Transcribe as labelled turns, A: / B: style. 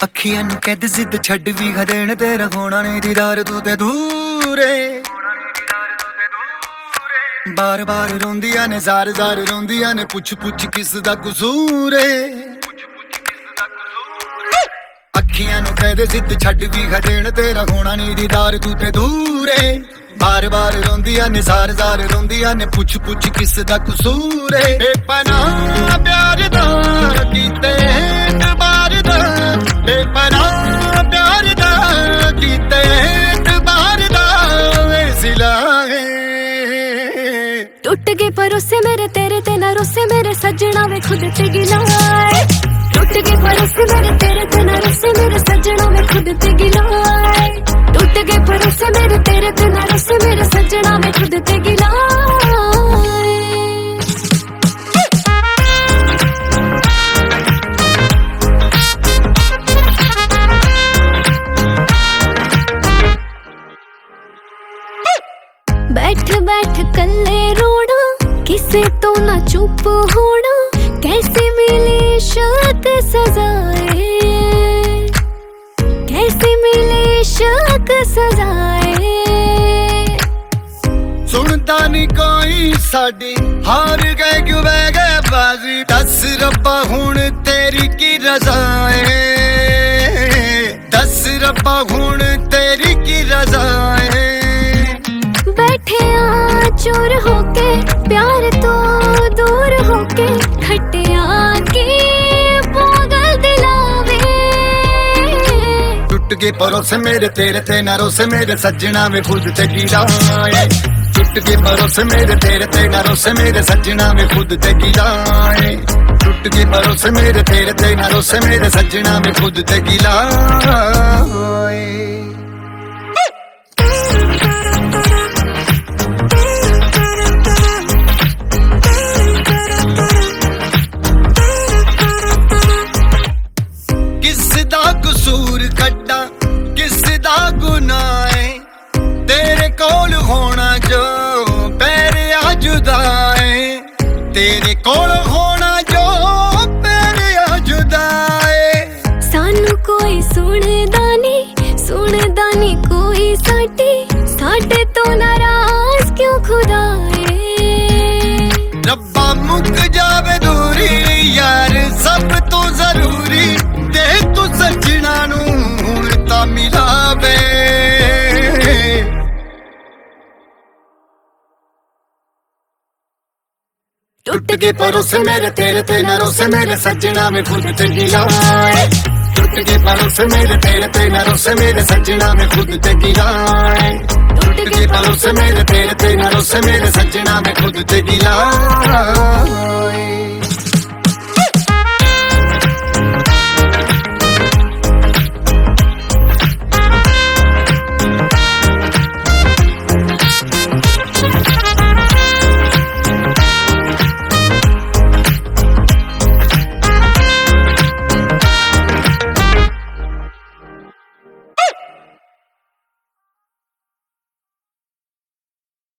A: ਅੱਖੀਆਂ ਨੂੰ ਕੈਦ ਜ਼ਿੱਦ ਛੱਡ ਵੀ ਖਦੇਣ ਤੇਰਾ ਹੋਣਾ ਨਹੀਂ ਦੀਦਾਰ ਤੂੰ ਤੇ ਦੂਰੇ ਬਾਰ ਬਾਰ ਰੋਂਦੀਆਂ ਨੇ ਜ਼ਾਰ ਜ਼ਾਰ ਰੋਂਦੀਆਂ ਨੇ ਪੁੱਛ ਪੁੱਛ ਕਿਸ ਦਾ ਕਸੂਰ ਏ ਅੱਖੀਆਂ ਨੂੰ ਕੈਦ ਜ਼ਿੱਦ ਛੱਡ ਵੀ ਖਦੇਣ ਤੇਰਾ ਹੋਣਾ ਨਹੀਂ ਦੀਦਾਰ ਤੂੰ ਤੇ ਦੂਰੇ ਬਾਰ ਬਾਰ ਰੋਂਦੀਆਂ ਨੇ ਜ਼ਾਰ ਜ਼ਾਰ ਰੋਂਦੀਆਂ ਨੇ ਪੁੱਛ ਪੁੱਛ ਕਿਸ ਦਾ ਕਸੂਰ ਏ ਬੇਪਨਾਹ ਪਿਆਰ ਦਾ ਕੀਤੇ ਬਾਰ ਦਾ ਬੇਪਨਾਹ ਪਿਆਰ ਦਾ ਕੀਤੇ ਬਾਰ ਦਾ ਵੇ ਸਿਲਾ
B: टूट गए भरोसे मेरे तेरे ते ना रोसे मेरे सजना वे खुद ते गिलाए टूट गए भरोसे मेरे तेरे ते ना रोसे मेरे सजना वे खुद ते गिलाए टूट गए भरोसे मेरे तेरे ते ना रोसे मेरे सजना वे खुद ते गिलाए बैठ बैठ कल्ले रोना किसे तो ना चुप होना कैसे मिले इश्क सजाए कैसे मिले इश्क सजाए
A: सुनता नहीं कोई साडी हार गए क्यों बह गए बाजी दस रब्बा हुण तेरी की रज़ा है दस रब्बा हुण तेरी की रज़ा है
B: बैठे आ चोर होके प्यार तो दूर होके खटिया के पागल दिलावे
A: टूट गए भरोसे मेरे तेरे ते ना रोसे मेरे सजना में खुद ते गिलाए टूट गए भरोसे मेरे तेरे ते ना रोसे मेरे सजना में खुद ते गिलाए टूट गए भरोसे मेरे तेरे ते ना रोसे मेरे सजना में खुद ते गिलाए कसूर कड्डा किस दा गुनाह है तेरे कोल होना जो पैर आ जुदा है तेरे कोल होना जो पैर आ जुदा है
B: सानू कोई सुनदा नहीं कोई साडे तो नाराज क्यों खुदा है
A: रब्बा मुक जावे दूरी यार सब तो जरूरी दे तू सजना नू हुण तां मिलावे टूट गए भरोसे मेरे तेरे ते ना रोसे मेरे सजना में खुद ते गिलाए टूट गए भरोसे मेरे तेरे ते ना रोसे मेरे सजना में खुद ते गिलाए टूट गए भरोसे मेरे तेरे ते ना रोसे मेरे सजना में खुद ते गिलाए